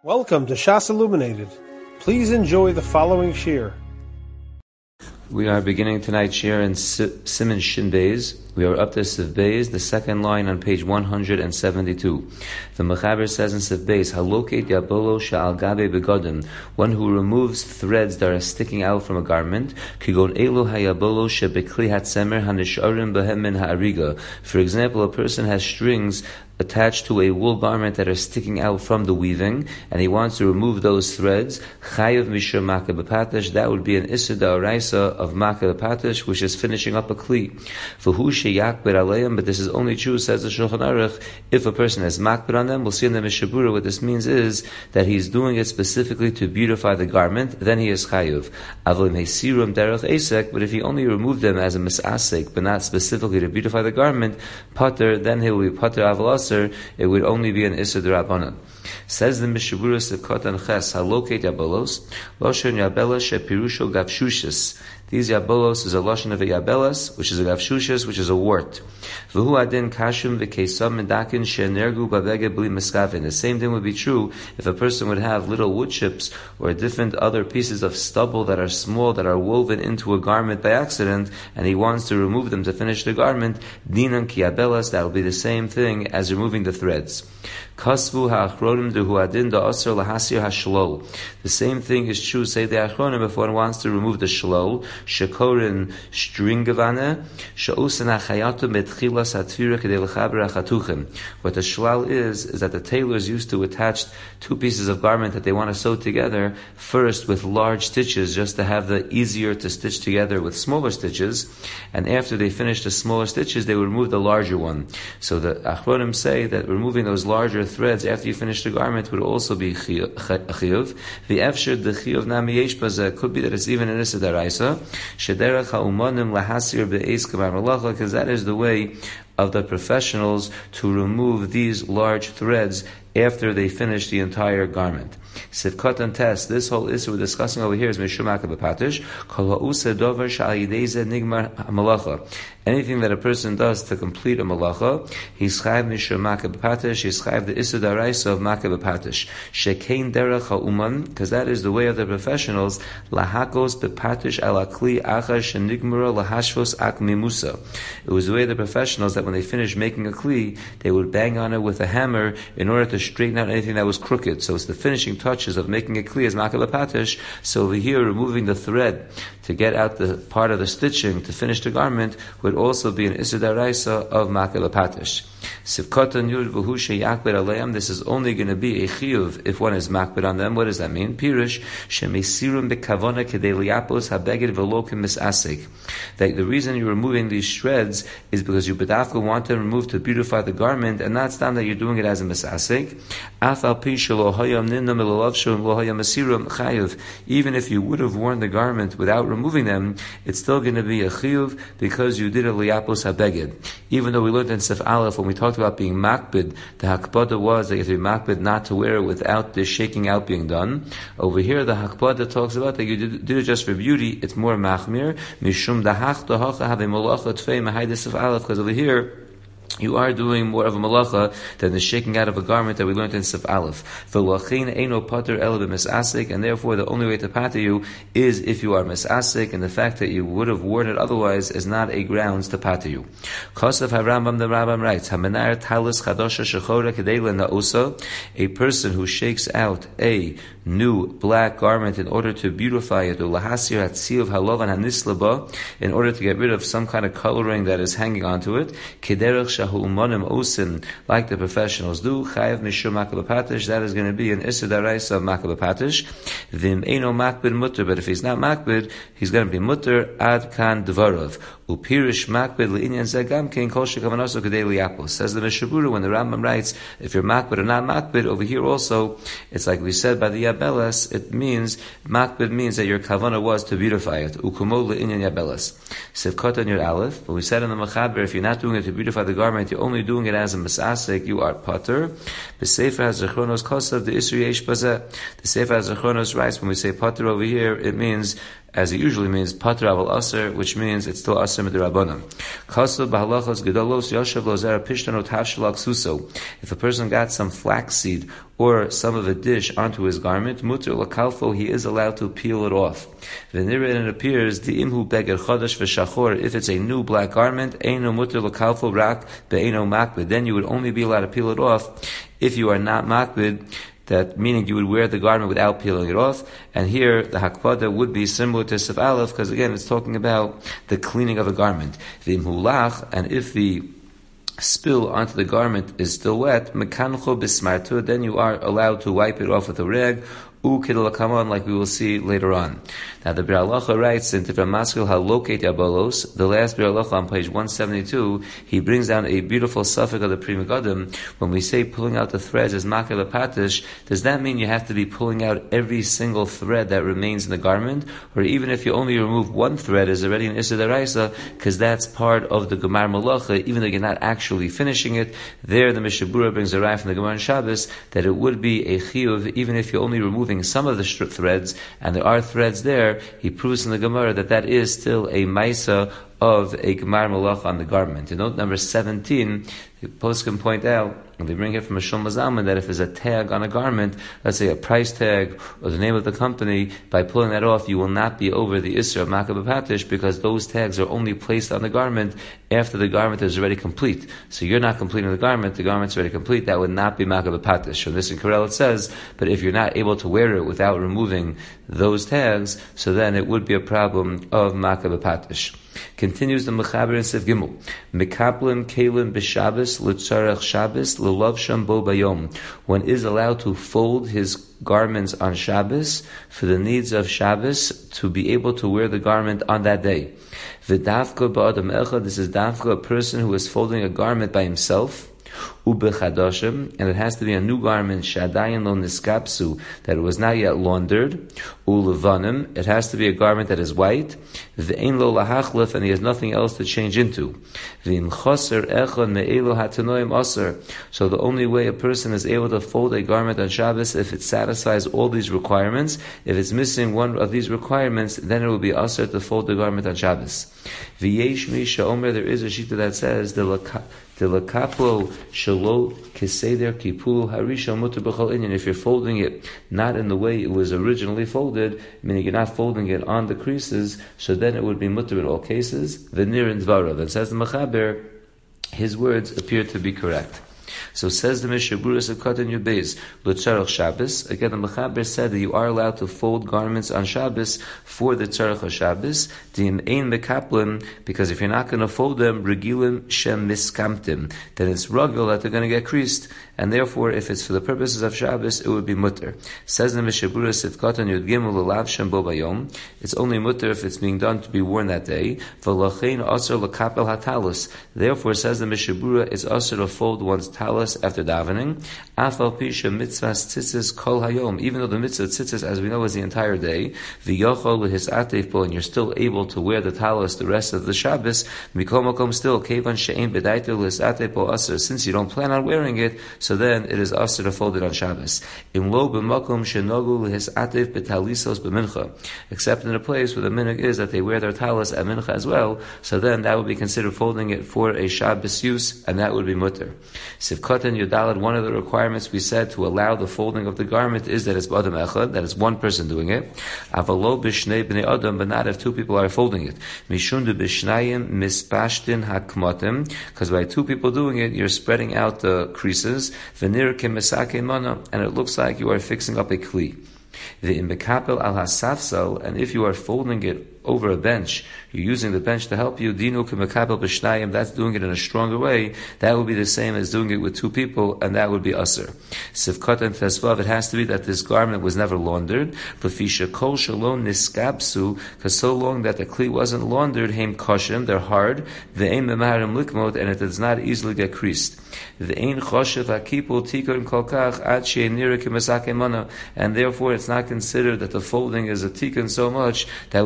Welcome to Shas Illuminated. Please enjoy the following shir. We are beginning tonight's shir in Siman Shin Beis. We are up to Siv Beis, the second line on page 172. The Mechaber says in Siv Beis, Haloket Yabolo Sha'al Gabe Begodim, one who removes threads that are sticking out from a garment, Kigon Elo Hayabolo Shebekli Hatzemer Hanisharim Behem Min Ha'ariga. For example, a person has strings attached to a wool garment that are sticking out from the weaving, and he wants to remove those threads, Chayav Mishra Makeh B'Patish, that would be an Issur D'Oraisa of Makeh B'Patish, which is finishing up a Kli. V'hu sheyakbid aleim, but this is only true, says the Shulchan Aruch, if a person has makbid on them. We'll see in the Mishabura what this means is that he's doing it specifically to beautify the garment, then he is Chayav. Avlim Hesirum Derech Esek, but if he only removed them as a misasek, but not specifically to beautify the garment, Pater, then he will be Pater Avalasar, it would only be an Issur D'Rabbanan. Says the Mishabura Sivkotan Ches, Haloket Yabelos, Loshen Yabelos Shepirusho Gavshushis. These Yabelos is a Loshen of a Yabelos, which is a Gavshushis, which is a wart. V'hu adin kashim v'keisam medakin she'energu b'avege b'li meskavin. The same thing would be true if a person would have little wood chips or different other pieces of stubble that are small, that are woven into a garment by accident, and he wants to remove them to finish the garment. Dinan ki yabelos, that will be the same thing as removing the threads. Kasvu ha'achronim dehu adin da'asr lahasir ha'shlol. The same thing is true, say the achronim, if one wants to remove the shlol, shekorin stringavane, she'usan ha'chayatum betchilas ha'tfira kedei l'chaber ha'chatuchim. What the shlal is that the tailors used to attach two pieces of garment that they want to sew together, first with large stitches, just to have the easier to stitch together with smaller stitches, and after they finish the smaller stitches, they would remove the larger one. So the achronim say that removing those larger threads after you finish the garment would also be chiyuv. The efshir the chiyuv nami yesh bazeh, could be that it's even an Issur D'Oraisa. Shederach ha'umanim lahasir be'eis k'mar malacha, because that is the way of the professionals to remove these large threads after they finish the entire garment. Sivkot and test, this whole issue we're discussing over here is Mishum Makeh B'Patish, Kol ha'useh dover sha'al yidei zeh nigmar ha'malacha. Anything that a person does to complete a malacha, he's chayav Mishum Makeh B'Patish, he's chayav the Issur D'Oraisa of Makeh B'Patish. Shekein derech ha'uman, because that is the way of the professionals, lahakos b'patish ala kli achar shenigmara lahashvos ak mimusa. It was the way of the professionals that when they finished making a kli, they would bang on it with a hammer in order to straighten out anything that was crooked. So it's the finishing touches of making it clear as Makeh B'Patish. So over here, removing the thread to get out the part of the stitching to finish the garment would also be an Issur D'Oraisa of Makeh B'Patish. Sivkotan Yud v'hu sheyakbid aleim. This is only going to be a chiyuv if one is makbid on them. What does that mean? Pirush shemesirum bekavona kedei liyapos habeged v'lokim misasek. That the reason you're removing these shreds is because you bedafka want to remove to beautify the garment, and not stand that you're doing it as a misasek. Afal pi shelo hayam ninam elavshon lo hayam mesirum chayiv. Even if you would have worn the garment without removing them, it's still going to be a chiyuv because you did a liyapos habeged. Even though we learned in Sif Aleph when we talked about being makbid, the hakbada was that you have to be makbid not to wear it without the shaking out being done. Over here, the hakbada talks about that you did it just for beauty. It's more machmir. Mishum dahach dahacha have a malacha tfei mahayde Sif Aleph, because over here you are doing more of a malacha than the shaking out of a garment that we learned in Sif Aleph. V'lachin eino pater ela b'misasek, and therefore the only way to pater you is if you are misasek, and the fact that you would have worn it otherwise is not a grounds to pater you. Kosav HaRambam, the Rambam writes, Hamenar talis chadosha shechora kedei lena'osa, a person who shakes out a new black garment in order to beautify it, ulahasir hatziv halovan hanislaba, in order to get rid of some kind of coloring that is hanging onto it, kederech shahu umanim osin, like the professionals do, chayav mishum Makeh B'Patish, that is going to be an Issur D'Oraisa of Makeh B'Patish. Vim eino makbid mutter, but if he's not makbid, he's going to be mutter ad kan dvarov. Upirish makbid le'inyan zegam kein kol shekavanoso kedei liyapos. Says the Mishabura, when the Rambam writes, if you're makbid or not makbid, over here also, it's like we said by the Yabelas, it means, makbid means that your kavana was to beautify it. Ukumo le'inyan Yabelas. Sivkot on your aleph, but we said in the Mechaber, if you're not doing it to beautify the garment, you're only doing it as a misasek, you are pater. The Sefer HaZechronos kosav the Issur yesh bazeh. The Sefer HaZechronos writes, when we say pater over here, it means as it usually means patra aval aser, which means it's still aser midrabanan. Kasu b'halachos gedolos yoshev lo zera pishtano tavshalak suso. If a person got some flaxseed or some of a dish onto his garment, muter lakalfo, he is allowed to peel it off. V'nira, and it appears the imhu beged chodesh v'shachor. If it's a new black garment, eino muter lakalfo rak be'eino makbid. Then you would only be allowed to peel it off if you are not makbid. That meaning you would wear the garment without peeling it off. And here the hakpada would be similar to Sif Aleph, because again it's talking about the cleaning of a garment. V'imhulach, and if the spill onto the garment is still wet, mekancho bismartu, then you are allowed to wipe it off with a rag, like we will see later on. Now the Bir Halacha writes in Tifra Maskil Halokate Yabolos, the last Bir Halacha on page 172, he brings down a beautiful suffix of the Pri Megadim. When we say pulling out the threads as Makeh B'Patish, does that mean you have to be pulling out every single thread that remains in the garment? Or even if you only remove one thread, is already an Issa D'Oraisa, because that's part of the Gemar Malacha, even though you're not actually finishing it. There the Mishnah Berurah brings a raya from the Gemara in Shabbos that it would be a chiyuv even if you're only removing some of the threads, and there are threads there. He proves in the Gemara that is still a maisa of a Gemar Malach on the garment. In note number 17, the poskim point out, and they bring it from a Shulman Zalman, that if there's a tag on a garment, let's say a price tag or the name of the company, by pulling that off, you will not be over the Isra of Makeh B'Patish, because those tags are only placed on the garment after the garment is already complete. So you're not completing the garment's already complete, that would not be Makeh B'Patish. So this in Karel it says, but if you're not able to wear it without removing those tags, so then it would be a problem of Makeh B'Patish. Continues the Mechaber in Sif Gimel. Mekaplim kelim b'Shabbos l'tzarech Shabbos l'lovsham bo bayom. One is allowed to fold his garments on Shabbos for the needs of Shabbos, to be able to wear the garment on that day. V'dafka ba'adam echad. This is dafka, a person who is folding a garment by himself. Ubechadashim, and it has to be a new garment, shadayin lo niskapsu, that it was not yet laundered. Ulevanim, it has to be a garment that is white. Ve'ein lo lahachlef, and he has nothing else to change into. Ve'im chaser echad me'elo hatanoim aser. So the only way a person is able to fold a garment on Shabbos if it satisfies all these requirements. If it's missing one of these requirements, then it will be aser to fold the garment on Shabbos. V'yesh mi sha'omer, there is a shita that says the lakaplo shalo keseder kipulu harisha mutar b'chol inyan. If you're folding it not in the way it was originally folded, meaning you're not folding it on the creases, so then it would be mutar in all cases. V'nir in dvarav. And says the Mechaber, his words appear to be correct. So says the Mishnah Berurah of Katan Yudbeis, l'tzarech Shabbos. Again, the Mechaber said that you are allowed to fold garments on Shabbos for the tzarech of Shabbos. Dim ein mekaplim, because if you're not going to fold them, regilim shem miskamtim, then it's ragil that they're going to get creased, and therefore, if it's for the purposes of Shabbos, it would be mutter. Says the Mishnah Berurah of Katan Yud Gimel l'lav shem bo bayom. It's only mutter if it's being done to be worn that day. V'lachein aser l'kapel hatalus. Therefore, says the Mishnah Berurah, it's aser to fold one's talus after davening. Afal pisha mitzvahs tzitzis kol hayom. Even though the mitzvah tzitzis, as we know, is the entire day, v'yochol l'his atef, and you're still able to wear the talus the rest of the Shabbos. Mikol makom still kevan she'ein b'daitu l'his atef aser. Since you don't plan on wearing it, so then it is aser to fold it on Shabbos. Im lo b'makom shenogu l'his atef b'talisos b'mincha. Except in a place where the minhag is that they wear their talus at mincha as well, so then that would be considered folding it for a Shabbos use, and that would be mutter. Katan Yudalad, one of the requirements we said to allow the folding of the garment is that it's b'adam echad, that it's one person doing it. Avalo b'shnei b'nei adam, but not if two people are folding it. Mishundu b'shnayim mispashtin hakmatim, because by two people doing it, you're spreading out the creases. V'nir k'mesake mana, and it looks like you are fixing up a kli. The imbekapel al hasafsal, and if you are folding it over a bench, you're using the bench to help you, dinu k'mekapel b'shnayim, that's doing it in a stronger way, that would be the same as doing it with two people, and that would be aser. Sivkot and fesvav, it has to be that this garment was never laundered, l'fisha kol shalom niskabsu, because so long that the kli wasn't laundered, heim koshim, they're hard, ve'ein memaharim likmot, and it does not easily get creased. Ve'ein choshev hakipul tikun kolkach ad she'ein nira k'mesake mana, and therefore it's not considered that the folding is a tikkun so much that we would label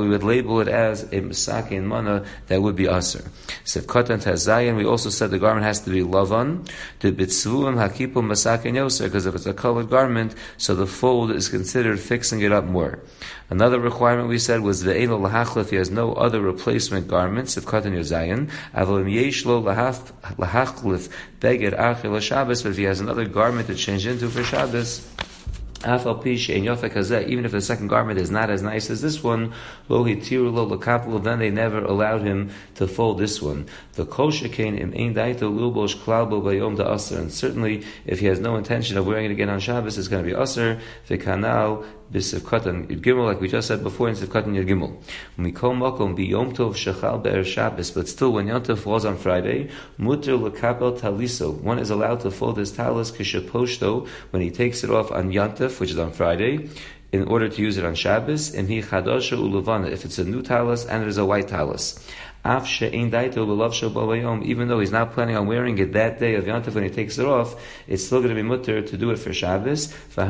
label it as a Masakin Mana that would be Aser. Sivkatan Tazayin, we also said the garment has to be Lavan, the Bitzvuim Hakipum Masakin Yoser, because if it's a colored garment, so the fold is considered fixing it up more. Another requirement we said was Ve'eno Lahachlif, he has no other replacement garments, Sivkatan Yozayin, Avolim Yeshlo Lahachlif Beged Achil Shabbos, but if he has another garment to change into for Shabbos, even if the second garment is not as nice as this one, then they never allowed him to fold this one. And certainly, if he has no intention of wearing it again on Shabbos, it's going to be aser. B'sivkatan Yud Gimel, like we just said before in Sivkatan Yud Gimel. Mikol makom b'yom tov shechal be'er Shabbos, but still when Yom Tov falls on Friday, muter lekapel taliso. One is allowed to fold his talis kisheposhto when he takes it off on Yom Tov, which is on Friday, in order to use it on Shabbos. And he chadasha uluvana, if it's a new talis and it is a white talis. Even though he's not planning on wearing it that day of Yom Tov when he takes it off, it's still going to be mutter to do it for Shabbos. But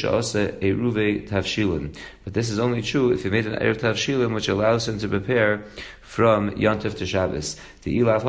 this is only true if he made an Erev Tavshilin, which allows him to prepare from Yom Tov to Shabbos. Because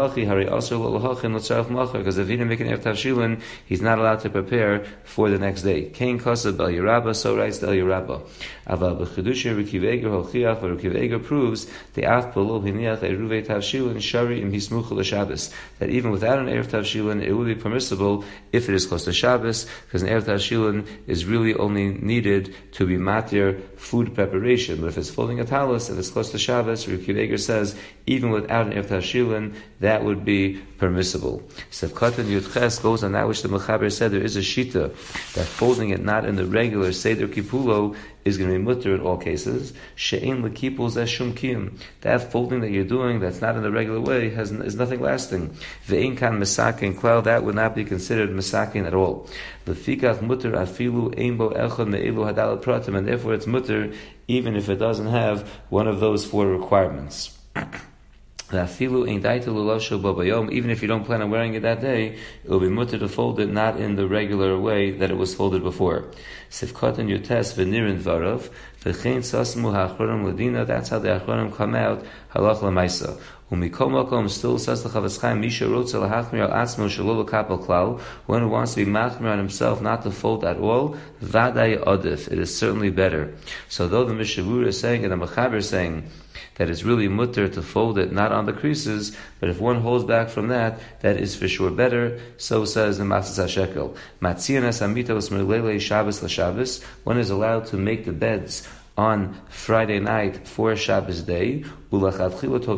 if he didn't make an Erev Tavshilin, he's not allowed to prepare for the next day. Kain Kosav Bel Yerabba, so writes the El Yerabba. Aval b'chedusha Rikiv Eger Holchiach, but Rikiv Eger proves the Af Polo Hiniach Eruve Tavshilin Shari Im Hismucha LaShabbos, that even without an Erev Tavshilin, it would be permissible if it is close to Shabbos, because an Erev Tavshilin is really only needed to be matir food preparation. But if it's folding a talis, if it's close to Shabbos, Rikiv Eger says, even without an Erev Tavshilin, that would be permissible. Sefkatan Yudches goes on that which the Mechaber said there is a shita that folding it not in the regular Seder Kipulo is going to be mutter in all cases. She'ein lekipul zeh shum kiyum. That folding that you're doing that's not in the regular way is nothing lasting. Ve'ein kan mesakin klal, that would not be considered mesakin at all. Lefikach mutter afilu ein bo echad me'elu hadalat pratim, and therefore it's mutter even if it doesn't have one of those four requirements. Even if you don't plan on wearing it that day, it will be mutter to fold it not in the regular way that it was folded before. Sifkatan Yotes v'nirin dvarav v'chein sasmu ha'achronim ladina. That's how the achronim come out halach l'maisa. Umikol makom still says the Chavetz Chaim, Misha rotza lahachmir al atzmo shelo l'kapel klal. One who wants to be machmir on himself not to fold at all, vaday odif. It is certainly better. So though the Mishavura is saying and the Mechaber is saying that it's really mutter to fold it not on the creases, but if one holds back from that, that is for sure better. So says the Matzis HaShekel. Matzianas amitos merlele Shabbos l'Shabbos. One is allowed to make the beds on Friday night for Shabbos day. But it's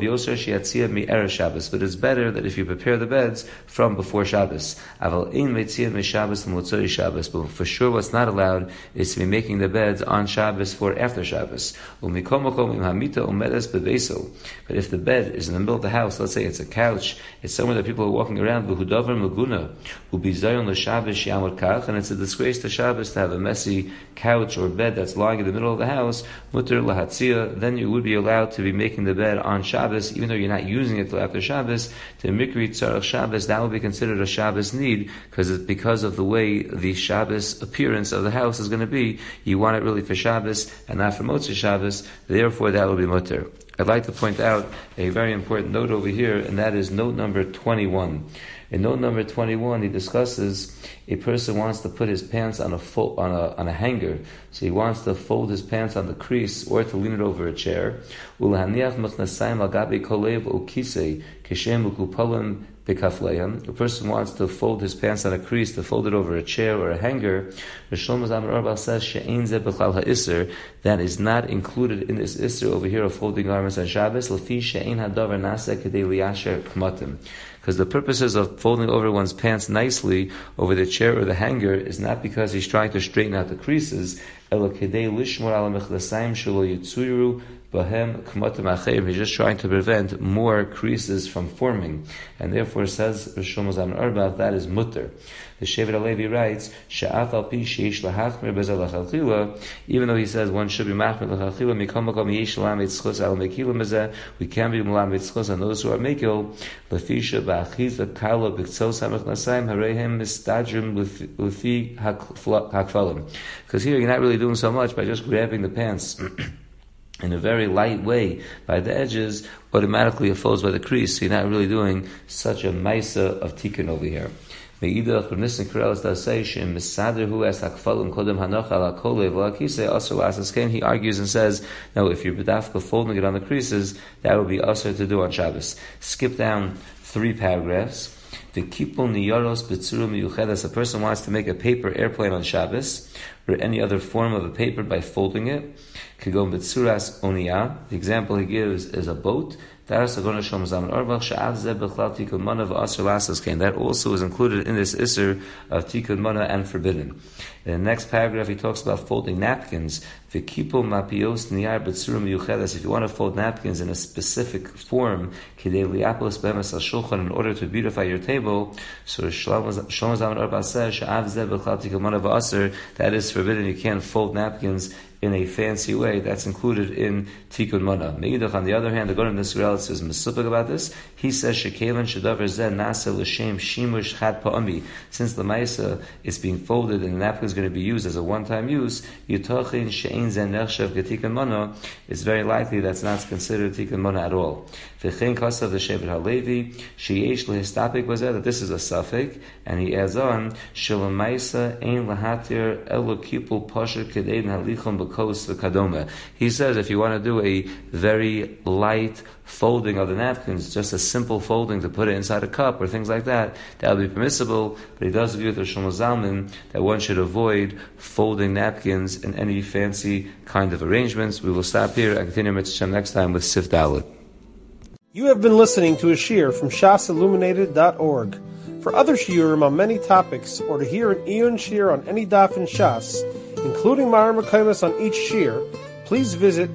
better that if you prepare the beds from before Shabbos. But for sure what's not allowed is to be making the beds on Shabbos for after Shabbos. But if the bed is in the middle of the house, let's say it's a couch, it's somewhere that people are walking around, and it's a disgrace to Shabbos to have a messy couch or bed that's lying in the middle of the house, then you would be allowed to be making the bed on Shabbos, even though you're not using it till after Shabbos. To Mikri Tzarech Shabbos, that will be considered a Shabbos need, because of the way the Shabbos appearance of the house is going to be. You want it really for Shabbos and not for Motzei Shabbos, therefore that will be mutter. I'd like to point out a very important note over here, and that is note number 21. In note number 21, he discusses a person wants to put his pants on a hanger. So he wants to fold his pants on the crease or to lean it over a chair. A person wants to fold his pants on a crease, to fold it over a chair or a hanger. Shlomo Zalman Auerbach says that is not included in this isser over here of folding garments on Shabbos. Because the purposes of folding over one's pants nicely over the chair or the hanger is not because he's trying to straighten out the creases. He's just trying to prevent more creases from forming. And therefore says Shlomo Zalman Auerbach, that is mutter. The Shevet HaLevi writes, even though he says one should be machmir l'chachila, we can be melamed tzchus on those who are mekil, lefisha ba'achiz kala b'ktzos hamech nasayim harehem mistadrim l'fi hakfalim. Because here you're not really doing so much by just grabbing the pants in a very light way by the edges, automatically it folds by the crease. So you're not really doing such a maisa of tikkun over here. He argues and says, no, if you're bedafka folding it on the creases, that would be usher to do on Shabbos. Skip down 3 paragraphs. The kipul niyaros b'tzura miyuchedes. A person wants to make a paper airplane on Shabbos, or any other form of a paper by folding it. Could go b'tzuras oniyah. The example he gives is a boat. That also is included in this isser of tikkun mana and forbidden. In the next paragraph, he talks about folding napkins. If you want to fold napkins in a specific form, in order to beautify your table, so Shlomo Zalman Auerbach says that is forbidden. You can't fold napkins in a fancy way. That's included in tikkun mana. Meidach, on the other hand, the Gaon Nisrael says mesupik about this. He says shekevan shedavar zeh nasa l'shem shimush chad pa'ami. Since the ma'isa is being folded and the napkin is going to be used as a one-time use, yitachin she'ein zeh nechshav ketikkun mana. It's very likely that's not considered tikkun mana at all. V'chein kasav the Shevet HaLevi sheyesh lehistapik bazeh, that this is a suffix, and he adds on shalom ma'isa ein lahatir elu kipul pasher kedein halichum. He says if you want to do a very light folding of the napkins, just a simple folding to put it inside a cup or things like that, that would be permissible, but he does agree with Shlomo Zalman that one should avoid folding napkins in any fancy kind of arrangements. We will stop here and continue Mitzvah next time with Sif Dalet. You have been listening to a shiur from shasilluminated.org. For other shiurim on many topics, or to hear an Iyun shiur on any daf in Shas, including Mareh Mekomos on each shiur, please visit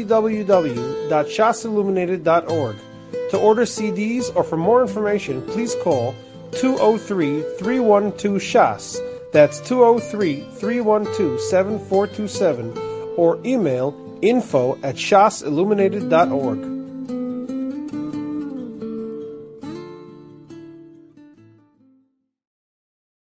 www.shasilluminated.org. To order CDs or for more information, please call 203-312-SHAS. That's 203-312-7427, or email info@shasilluminated.org.